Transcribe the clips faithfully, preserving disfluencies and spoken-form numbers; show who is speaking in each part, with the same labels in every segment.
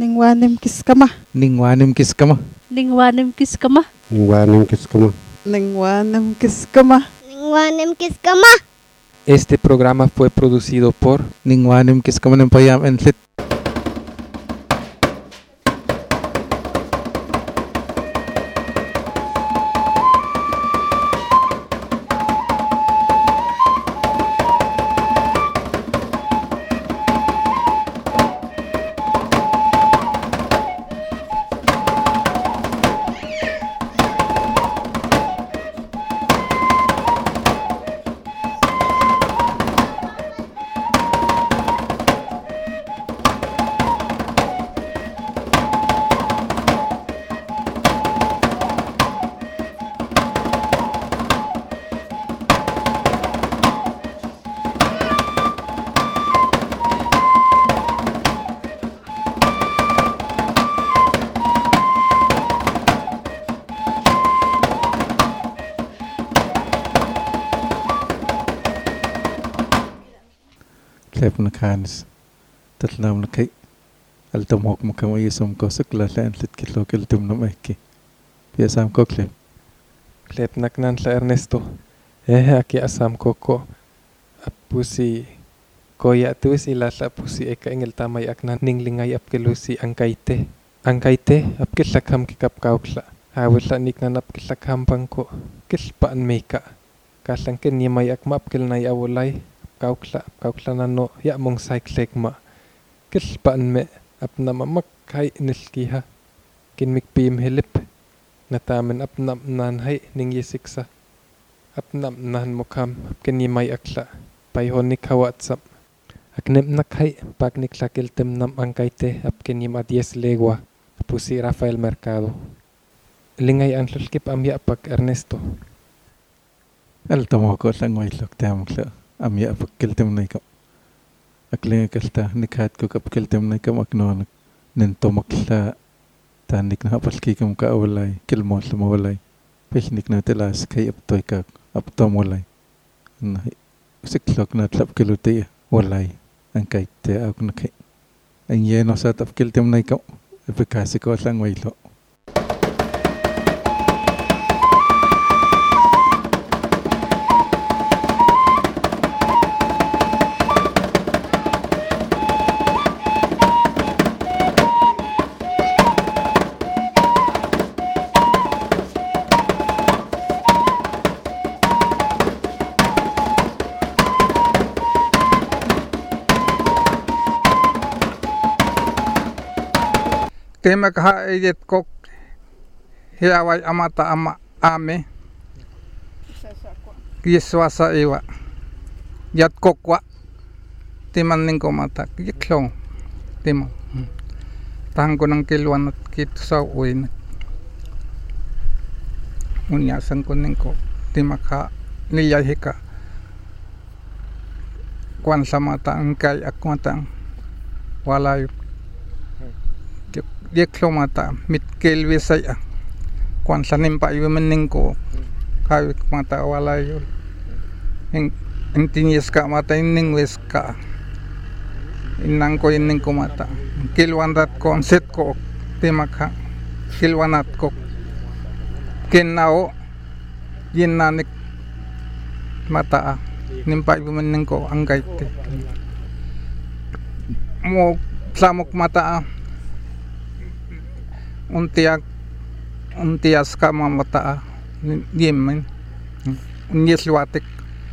Speaker 1: Ningwanim kiskama.
Speaker 2: Ningwanim kiskama.
Speaker 3: Ningwanim kiskama.
Speaker 4: Ningwanim kiskama.
Speaker 1: Ningwanim kiskama.
Speaker 5: Ningwanim kiskama.
Speaker 2: Este programa fue producido por Ningwanim Kiskama Nempayam en Lit. Klep nakanis tatlam nakai altam hok makam yesum ko sakla lan lit kilo keltum nam ekki biasam ko klep klep naknan la Ernesto eh aki asam koko apusi koya tusi la la pusi eka engel tamay aknan ninglingay apkelusi angkaite angkaite apkilakam kikap kaukla hawla niknan apkilakam bangko kilpaan meka kalang ken yemay akma apkilnay awolay kaukla kaukla nano ya mong cyclek ma kilpaan me apna mamak hay nilkiha kinmik pim hilip natamen apna nan hay ning yesiksa apna nan mukam ken yemay akla payhonik hawatsap aknem nak hay pagnik lakiltem nam angkaite apken yem adies legua pusi Rafael Mercado lingay ang lulkip amya pag Ernesto altamo ko lang wailok tamkla amya apkeltem naikam aklinga kalta nikhat ko kapkeltem naikam aknon nento makla tanik na apalki kam ka awlay kilmo lumawlay pechnik na telas kay aptoy ka aptomolay siklok na tlap kilutay walay ang kaite ak nakay ang yeno sa tapkeltem naikam epikasi ko lang wailo
Speaker 6: Tema kaha ejet kok hiawai amata ama ame kiswasa ewa yat kokwa timan ning ko mata kiklong tema tang ko nang kilwan at kit sa uin unya sang ko ning ko tema ka niyay hika kwan sa mata ang kay akwatang walay dia mata mit kelwe saya kwan sanim pa yu mening ko kawit mata wala yu ing intinyes ka mata ining wes ka inang ko ining ko mata kilwandat ko set ko temaka kilwanat ko kenao yinanik mata nimpa yu mening ko anggay mo samok mata untiak untias ka mamata yemen nyeswatik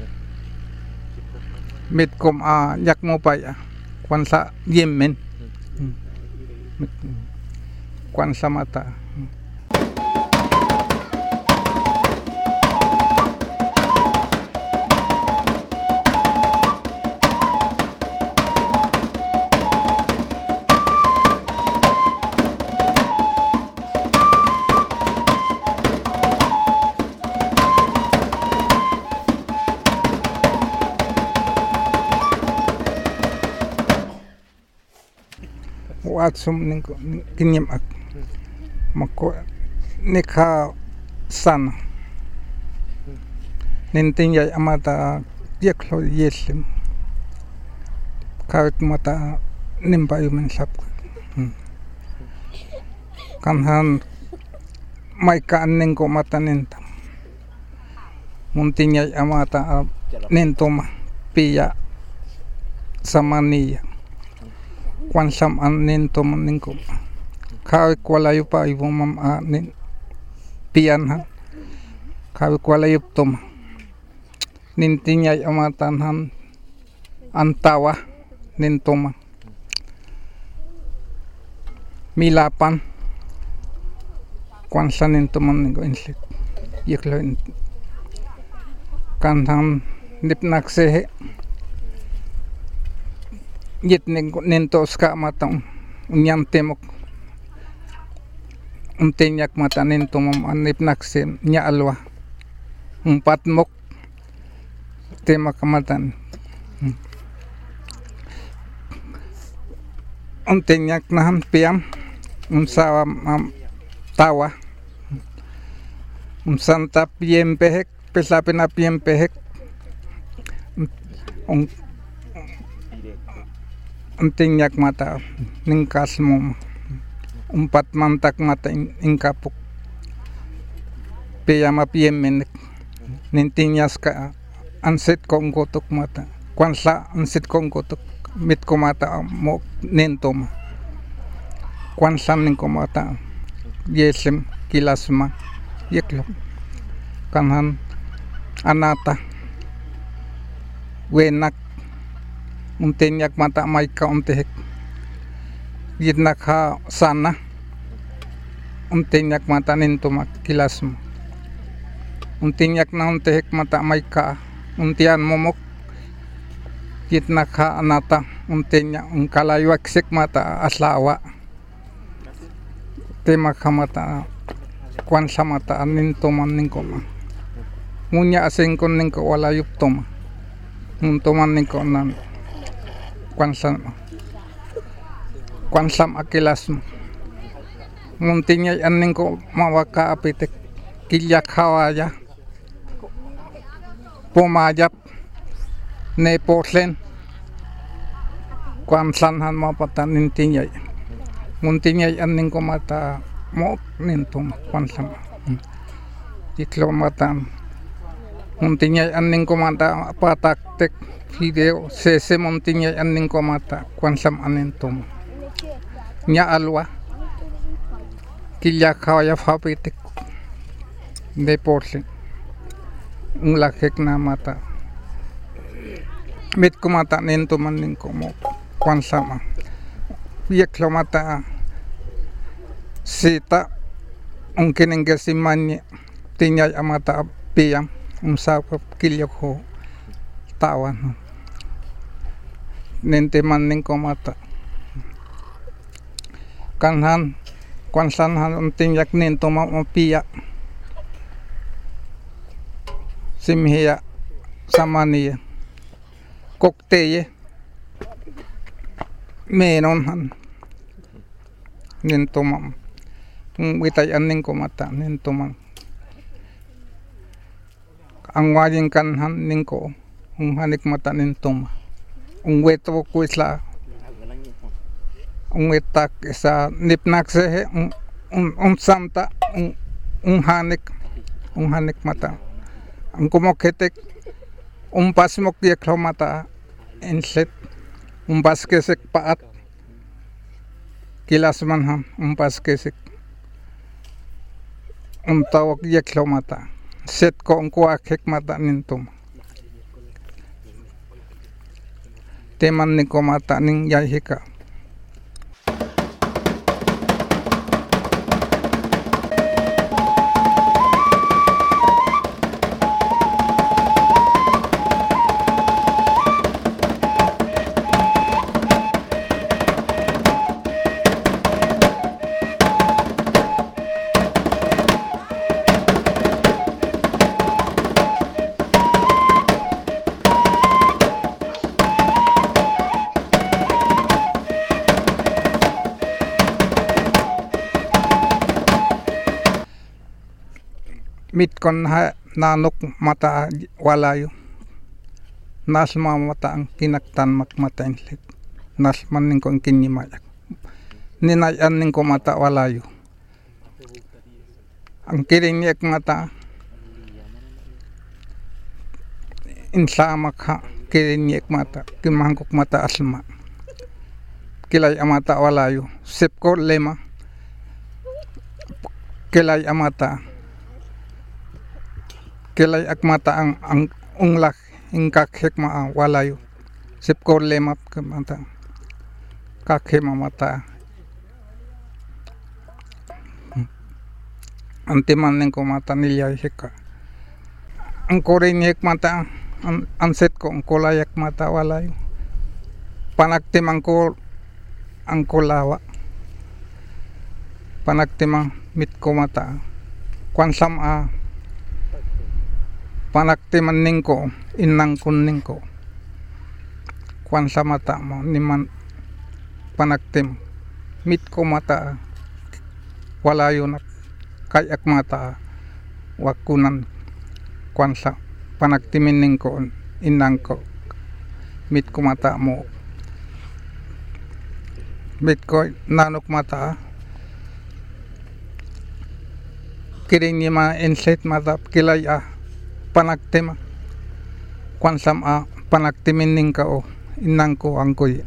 Speaker 6: mitkom a yak mo pa ya kwan sa yemen kwan sa mata watsum ning kinyam ak mako nikha sana nintin ya amata yeklo yelim kawit mata nimba yumen sap kanhan may kaanin ko mata nintam muntinyay amata nintoma piya samaniya kwansam an nintom ningko kawik walayo pa ibo mam a nin piyanhan kawik walayo toma nintinyay amatanhan antawa nintoma milapan kwansa nintoman ningko inslit yeklo kanhan nipnaksehe yet nento ska matang unyantemok untenyak mata nento mam nipnakse nya alwa umpatmok tema kamatan untenyak nahan piam unsawa tawa unsanta piempehek pesapena piempehek un untinyak mata ningkas mo umpat mantak mata ingkapuk piyama piemenek nintinyas ka ansit kong kotok mata kwansa ansit kong kotok mit ko mata mo nentoma kwansa ning ko mata yesem kilasma yeklo kanhan anata wenak untenyak mata maika untehek yitnak ha sana untenyak mata nintoma kilasma untenyak na untehek mata maika untian momok yitnak ha anata untenyak unkalaywak mata aslawa tema kamata kwansa mata nintoman ningkoma munya asengkon ningko wala yuptoma nintoman ningko nan kwansa kwansam akilas muntinya anningko mawaka apitek kilyak hawaya pomajap ne portlen kwansan han mapatan nintinya muntinya anningko mata mo nintom kwansam iklo matan muntinya anningko mata pataktek video sese muntinya anningko mata kwansam anintom nya alwa kilya khawaya fapitik de portlen unlakhek na mata mit ko mata nintom anningko mo kwansam yeklo mata sita ungkining gasimanya tinyay amata piyam umsap kilyok ho tawan nente manning ko mata kanhan kwansan han tinyak nento mapiya simhiya samaniya kokteye menon han nento mam witay aning ko mata nento man ang wajing kanhan ningko ang hanik mata nento ma ang weto ko isla ang wetak isa nipnak sehe ang ang samta ang ang hanik ang hanik mata ang kumokhetek umpas mok yeklo mata inslet umpas kesek paat kilas manham umpas kesek untawak yeklo mata set ko ang kuakhek mata nintom teman ni ko mata ning yahika mit kon ha nanok mata walayo nasma mata ang kinaktan mak mata inlet nasman ning kon kinimayak ninayan ning ko mata walayo. Ang kirinyek mata insama ka kirinyek mata kimangkok mata asma. Kilay amata walayo sepko lema kilay amata kilay akmata ang ang unglak ingkak hekma walayo sepko lema mata kakema mata antiman ning ko mata nilya heka ang korinyek mata an anset ko ang kolayak mata walayo panaktimang ko ang kulawa panaktimang mit ko mata kwansam a panaktiman ning ko inang kun ning ko kwansam mata mo niman panaktim mit ko mata walayo na kayak mata wakunan kwansa panaktimin ning ko inang ko mit ko mata mo mit ko nanok mata kiring ni ma inset mata kilay a panaktima kwansam a panaktimin ning ka o inang ko ang koy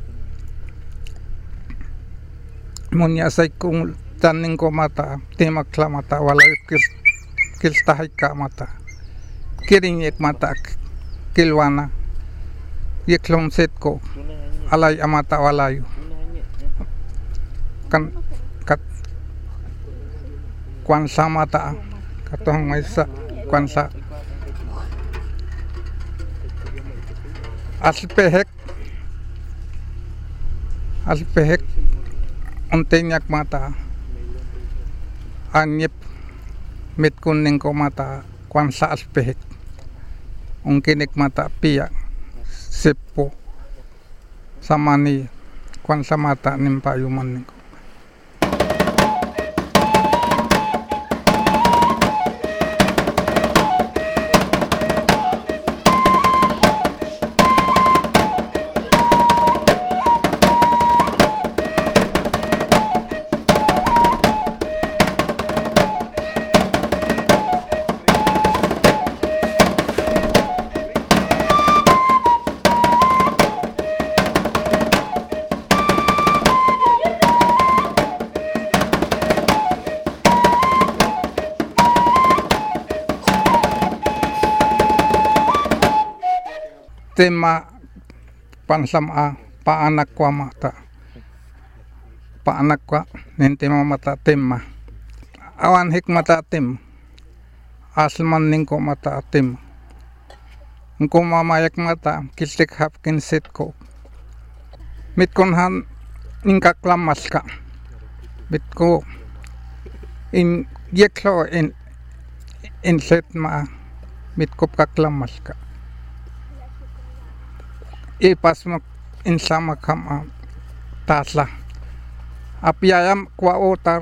Speaker 6: munya say kung taning ko mata timak la mata walay kil kilstahay ka mata kiring ek mata kilwana yeklom set ko alay amata walayo kan kat kwansa mata katong may sa kwansa aspehek aspehek untenyak mata anyep mit kuning ko mata kwansa aspehek ungkinik mata pia sepo samani kwansa mata nimpayuman niko tema pansam a paanak kwa mata paanak kwa nentema mata tema awan hik mata tem asman ning ko mata tem ngko mamayak mata kiltek hapkin set ko mit konhan ningka klamas ka mit ko in yeklo in in set ma mit ko kaklamas ka e pas mo insama kama tasla apiayam kwa otar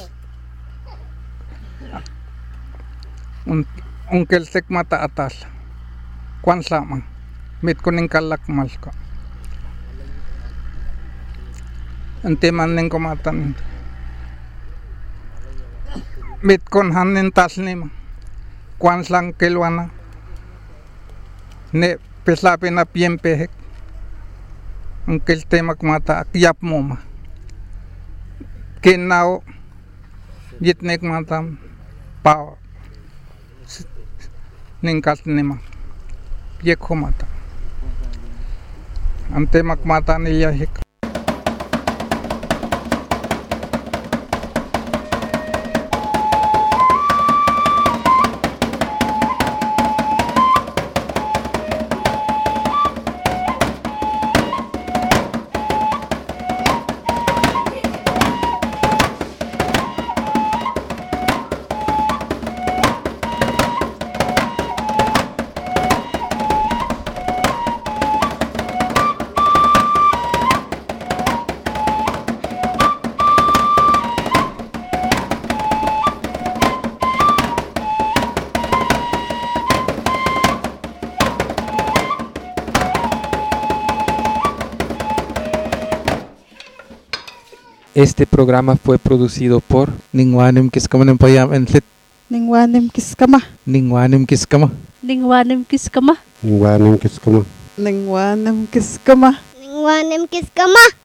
Speaker 6: un ungkel tek mata atas kwan sama mit kuning kalak malka ante maning ko matan mit kon hanin tas ni kwan lang kelwana ne peslapi na piempehek ungkel temak mata kiap mo ma kenao jitnek matam pa ningkat nima yekho mata ante mak mata niya hik
Speaker 4: Este programa fue producido por
Speaker 2: Ningwanim kiskama ng payam entlit.
Speaker 1: Ningwanim kiskama.
Speaker 2: Ningwanim kiskama.
Speaker 3: Ningwanim kiskama.
Speaker 5: Ningwanim kiskama.
Speaker 1: Ningwanim kiskama.
Speaker 7: Ningwanim kiskama.